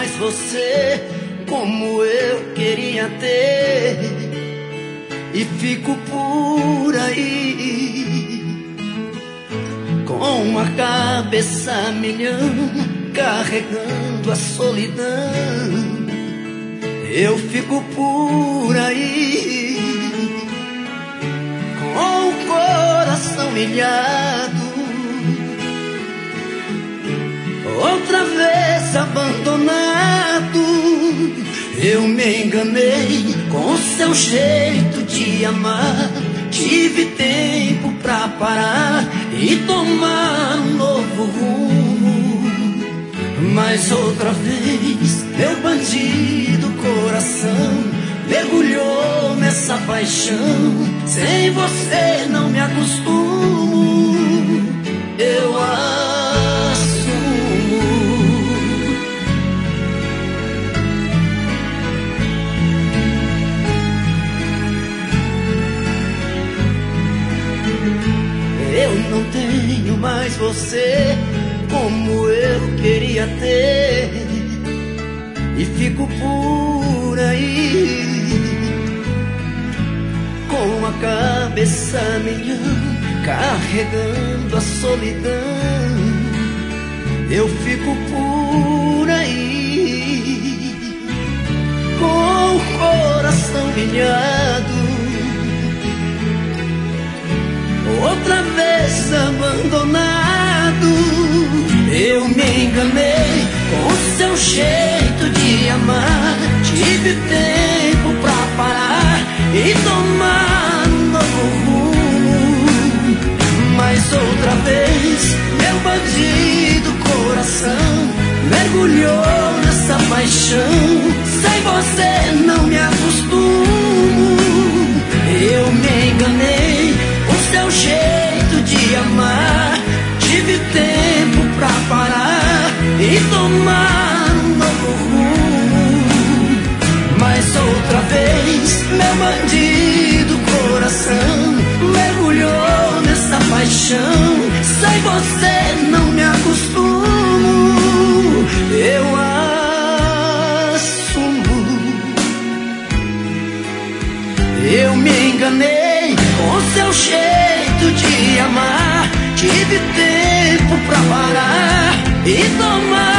mais você como eu queria ter, e fico por aí com a cabeça a milhão, carregando a solidão. Eu fico por aí com o coração ilhado, outra vez abandonado. Eu me enganei com seu jeito de amar. Tive tempo pra parar e tomar um novo rumo, mas outra vez meu bandido coração mergulhou nessa paixão. Sem você não me acostumo, eu assumo. Eu não tenho mais você como eu queria ter, e fico por aí com a cabeça a milhão, carregando a solidão. Eu fico por aí com o coração ilhado, outra vez abandonado. Eu me enganei com seu jeito de amar. Tive tempo pra parar e tomar um novo rumo, mas outra vez meu bandido coração mergulhou nessa paixão. Sem você não me acostumo. Eu me enganei com seu jeito de amar. Tive tempo pra parar e tomar um novo rumo, mas outra vez meu bandido coração mergulhou nessa paixão. Sem você não me acostumo, eu assumo. Eu me enganei com seu jeito de amar. Tive tempo pra parar e tomar